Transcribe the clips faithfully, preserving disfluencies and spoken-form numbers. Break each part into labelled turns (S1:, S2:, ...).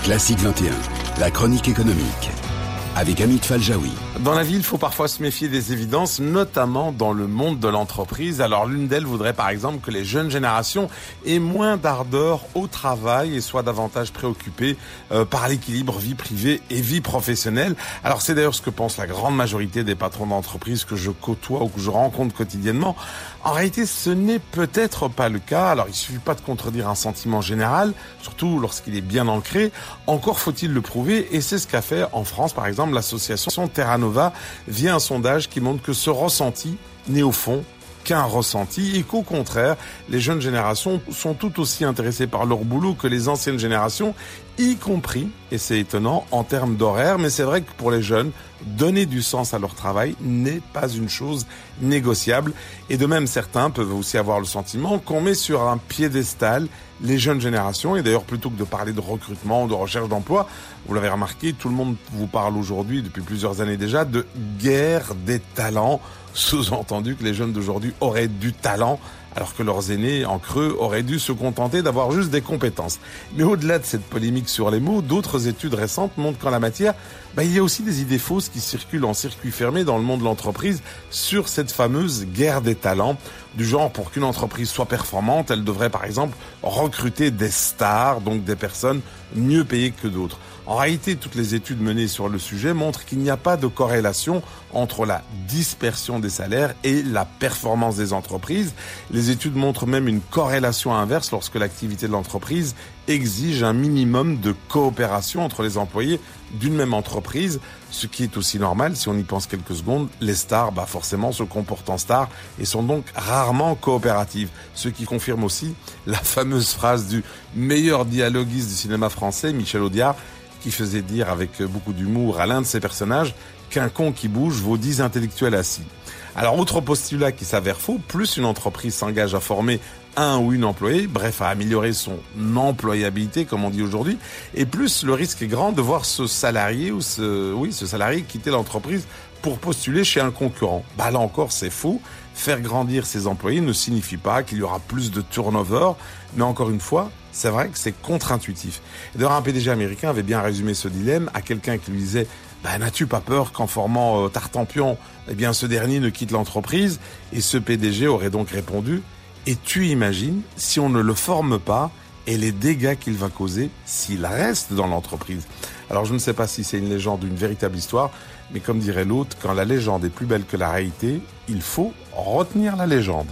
S1: Classique vingt et un, la chronique économique, avec Amit Faljaoui.
S2: Dans la vie, il faut parfois se méfier des évidences, notamment dans le monde de l'entreprise. Alors l'une d'elles voudrait par exemple que les jeunes générations aient moins d'ardeur au travail et soient davantage préoccupées euh, par l'équilibre vie privée et vie professionnelle. Alors c'est d'ailleurs ce que pense la grande majorité des patrons d'entreprise que je côtoie ou que je rencontre quotidiennement. En réalité, ce n'est peut-être pas le cas. Alors il suffit pas de contredire un sentiment général, surtout lorsqu'il est bien ancré. Encore faut-il le prouver, et c'est ce qu'a fait en France par exemple l'association Terra Nova via un sondage qui montre que ce ressenti n'est au fond qu'un ressenti et qu'au contraire, les jeunes générations sont tout aussi intéressées par leur boulot que les anciennes générations, y compris, et c'est étonnant, en termes d'horaire. Mais c'est vrai que pour les jeunes, donner du sens à leur travail n'est pas une chose négociable. Et de même, certains peuvent aussi avoir le sentiment qu'on met sur un piédestal les jeunes générations. Et d'ailleurs, plutôt que de parler de recrutement, de recherche d'emploi, vous l'avez remarqué, tout le monde vous parle aujourd'hui, depuis plusieurs années déjà, de guerre des talents. Sous-entendu que les jeunes d'aujourd'hui auraient du talent, alors que leurs aînés, en creux, auraient dû se contenter d'avoir juste des compétences. Mais au-delà de cette polémique sur les mots, d'autres études récentes montrent qu'en la matière, bah, il y a aussi des idées fausses qui circulent en circuit fermé dans le monde de l'entreprise sur cette fameuse guerre des talents. Du genre, pour qu'une entreprise soit performante, elle devrait par exemple recruter des stars, donc des personnes mieux payées que d'autres. En réalité, toutes les études menées sur le sujet montrent qu'il n'y a pas de corrélation entre la dispersion des salaires et la performance des entreprises. Les études montrent même une corrélation inverse lorsque l'activité de l'entreprise exige un minimum de coopération entre les employés d'une même entreprise, ce qui est aussi normal si on y pense quelques secondes. Les stars, bah forcément, se comportent en stars et sont donc rarement coopératives. Ce qui confirme aussi la fameuse phrase du meilleur dialoguiste du cinéma français, Michel Audiard, qui faisait dire avec beaucoup d'humour à l'un de ses personnages qu'un con qui bouge vaut dix intellectuels assis. Alors, autre postulat qui s'avère faux, plus une entreprise s'engage à former un ou une employée, bref, à améliorer son employabilité, comme on dit aujourd'hui, et plus le risque est grand de voir ce salarié ou ce, oui, ce salarié quitter l'entreprise pour postuler chez un concurrent. Bah là encore, c'est faux. Faire grandir ses employés ne signifie pas qu'il y aura plus de turnover, mais encore une fois, c'est vrai que c'est contre-intuitif. D'ailleurs, un P D G américain avait bien résumé ce dilemme à quelqu'un qui lui disait bah, « N'as-tu pas peur qu'en formant euh, Tartampion, eh bien, ce dernier ne quitte l'entreprise ?» Et ce P D G aurait donc répondu « Et tu imagines si on ne le forme pas et les dégâts qu'il va causer s'il reste dans l'entreprise ?» Alors, je ne sais pas si c'est une légende ou une véritable histoire, mais comme dirait l'autre, quand la légende est plus belle que la réalité, il faut retenir la légende.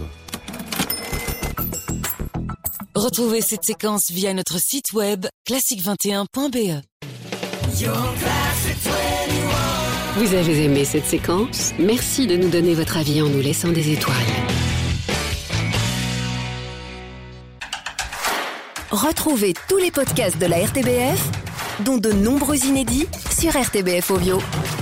S3: Retrouvez cette séquence via notre site web classique vingt et un point b e.
S4: Vous avez aimé cette séquence? Merci de nous donner votre avis en nous laissant des étoiles.
S5: Retrouvez tous les podcasts de la R T B F, dont de nombreux inédits, sur R T B F Audio.